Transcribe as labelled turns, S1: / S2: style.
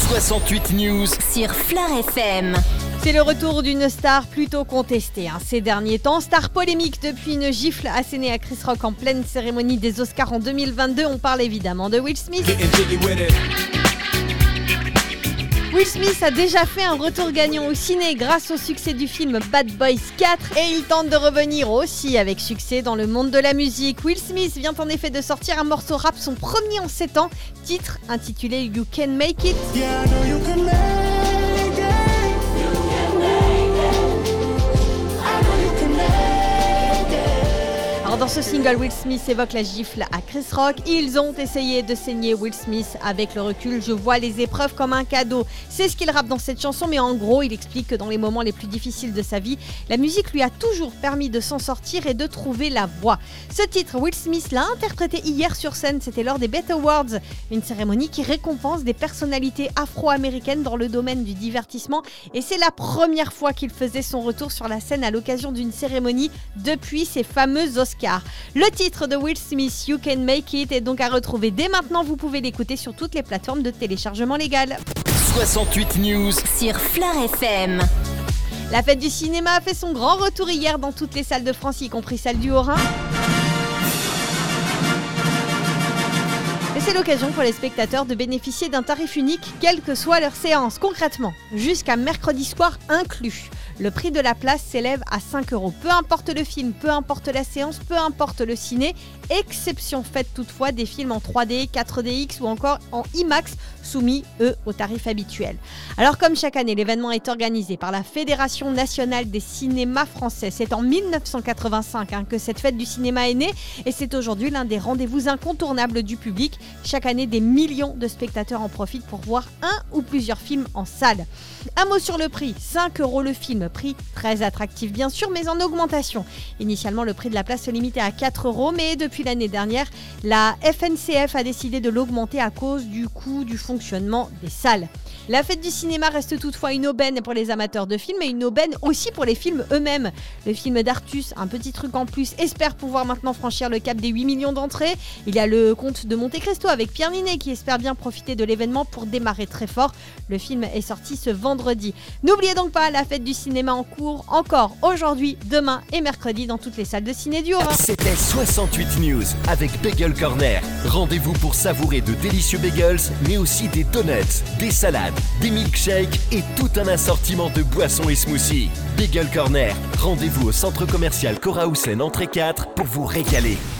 S1: 68 News
S2: sur Fleur FM.
S3: C'est le retour d'une star plutôt contestée ces derniers temps. Star polémique depuis une gifle assénée à Chris Rock en pleine cérémonie des Oscars en 2022. On parle évidemment de Will Smith. Will Smith a déjà fait un retour gagnant au ciné grâce au succès du film Bad Boys 4 et il tente de revenir aussi avec succès dans le monde de la musique. Will Smith vient en effet de sortir un morceau rap, son premier en 7 ans, titre intitulé You Can Make It.
S4: Yeah, I know you can make it.
S3: Alors dans ce single, Will Smith évoque la gifle à Chris Rock. Ils ont essayé de saigner Will Smith. Avec le recul, je vois les épreuves comme un cadeau. C'est ce qu'il rappe dans cette chanson, mais en gros, il explique que dans les moments les plus difficiles de sa vie, la musique lui a toujours permis de s'en sortir et de trouver la voie. Ce titre, Will Smith l'a interprété hier sur scène, c'était lors des BET Awards, une cérémonie qui récompense des personnalités afro-américaines dans le domaine du divertissement. Et c'est la première fois qu'il faisait son retour sur la scène à l'occasion d'une cérémonie depuis ces fameux Oscars. Le titre de Will Smith, You Can Make It, est donc à retrouver dès maintenant. Vous pouvez l'écouter sur toutes les plateformes de téléchargement légal.
S1: 68 News
S2: sur Fleur FM.
S3: La fête du cinéma a fait son grand retour hier dans toutes les salles de France, y compris celle du Haut-Rhin. Et c'est l'occasion pour les spectateurs de bénéficier d'un tarif unique, quelle que soit leur séance. Concrètement, jusqu'à mercredi soir inclus. Le prix de la place s'élève à 5 €. Peu importe le film, peu importe la séance, peu importe le ciné. Exception faite toutefois des films en 3D, 4DX ou encore en IMAX, soumis, eux, aux tarifs habituels. Alors comme chaque année, l'événement est organisé par la Fédération nationale des cinémas français. C'est en 1985 que cette fête du cinéma est née et c'est aujourd'hui l'un des rendez-vous incontournables du public. Chaque année, des millions de spectateurs en profitent pour voir un ou plusieurs films en salle. Un mot sur le prix, 5 € le film, prix très attractif bien sûr, mais en augmentation. Initialement, le prix de la place se limitait à 4 €, mais depuis l'année dernière, la FNCF a décidé de l'augmenter à cause du coût du fonctionnement des salles. La fête du cinéma reste toutefois une aubaine pour les amateurs de films et une aubaine aussi pour les films eux-mêmes. Le film d'Artus, un petit truc en plus, espère pouvoir maintenant franchir le cap des 8 millions d'entrées. Il y a le Comte de Monte Cristo avec Pierre Niney qui espère bien profiter de l'événement pour démarrer très fort. Le film est sorti ce vendredi. N'oubliez donc pas la fête du cinéma en cours encore aujourd'hui, demain et mercredi dans toutes les salles de ciné du Haut-Rhin.
S1: C'était 68 News avec Bagel Corner. Rendez-vous pour savourer de délicieux bagels, mais aussi des donuts, des salades, des milkshakes et tout un assortiment de boissons et smoothies. Bagel Corner, rendez-vous au centre commercial Coraoussen entrée 4 pour vous régaler.